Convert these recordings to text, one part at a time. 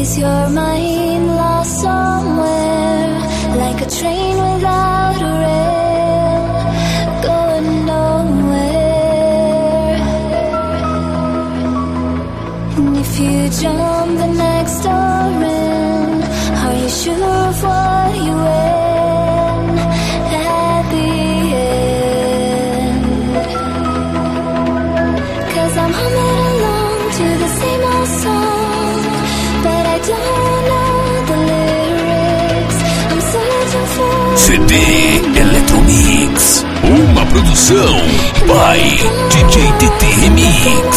your mind lost somewhere, like a train without a rail, going nowhere. And if you jump the next door in, are you sure of what you win at the end? 'Cause I'm humming along to the same old song, but I don't know the lyrics. I'm searching for CD Eletromix, uma produção by DJ TT Remix.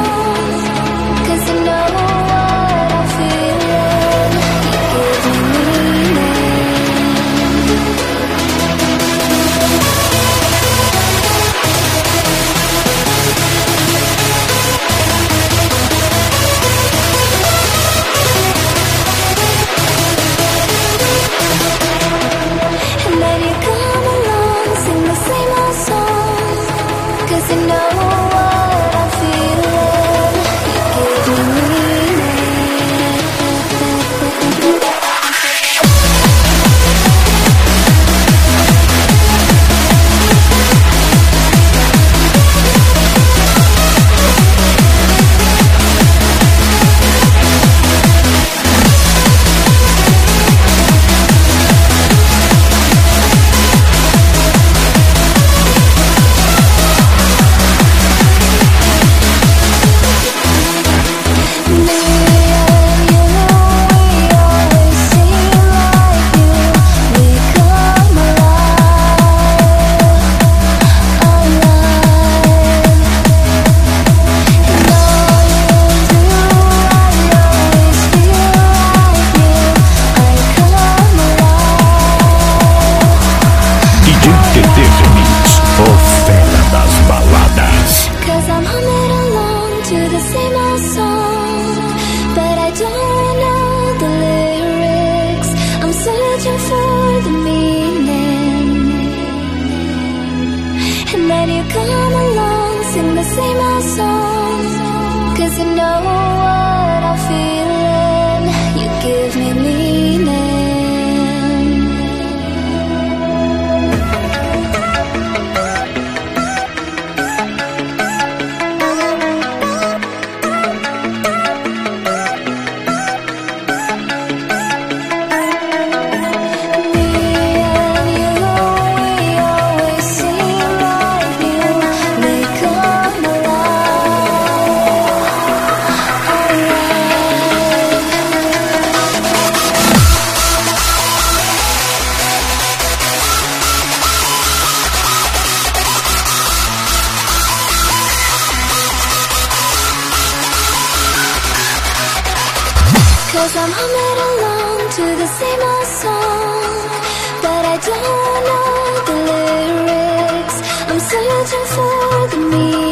Cause I'm humming along to the same old song, but I don't know the lyrics. I'm searching for the meaning.